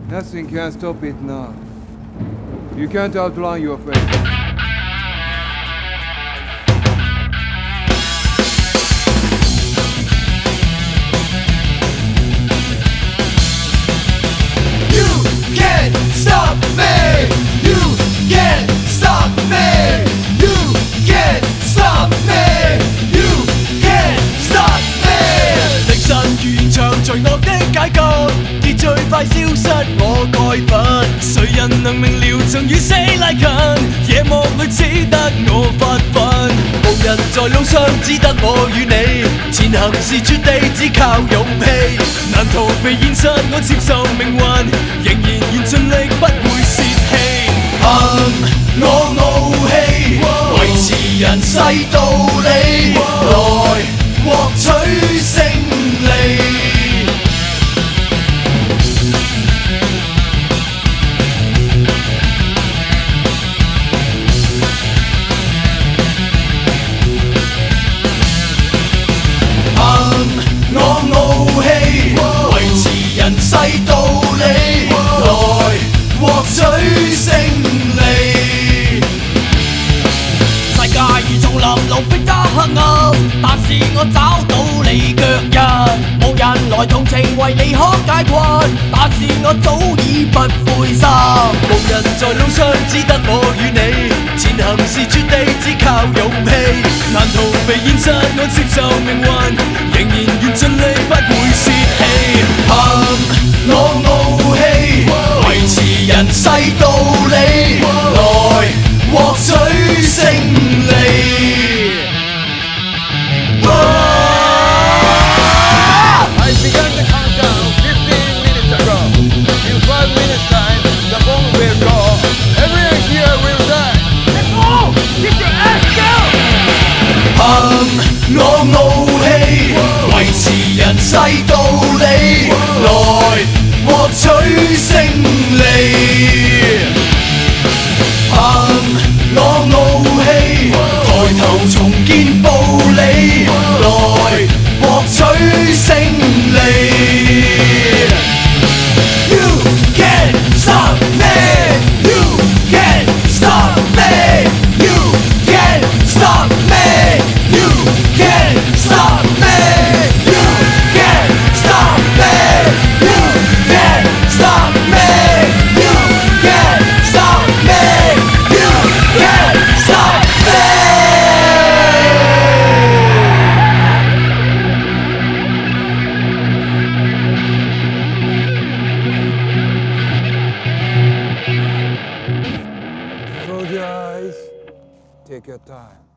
Nothing can stop it now. You can't outrun your fate. 罪惡的解救，結最快消失我該份。誰人能明了曾與死拉近？夜幕裏只得我發奮，無人在路上，只得我與你。前行是絕地，只靠勇氣。難逃避現實，我接受命運，仍然願盡力，不會泄氣。憑我傲氣，維持人世道理，來獲取勝利。人世道理，來獲取勝利。世界如叢林，路逼得黑暗，但是我找到你腳印。無人來同情為你可解困，但是我早已不灰心。無人在路上，只得我與你。前行是絕地，只靠勇氣。難逃避現實，我接受命運，仍然願盡力，不會泄氣。我傲氣，維持人世道理，來獲取勝利。 I began the countdown 15 minutes ago. In 5 minutes time, the bomb will go. Everyone here will die. Let's go! Get your ass down! 我傲氣，維持人世道理，來獲取勝利。我傲氣，抬頭重建暴理，來獲取勝利。You can't stop me. You can't stop me. You can't stop me. You can't stop me. You can't stop me. You can't stop me. You can't stop me. You can't stop me. Close your eyes. Take your time.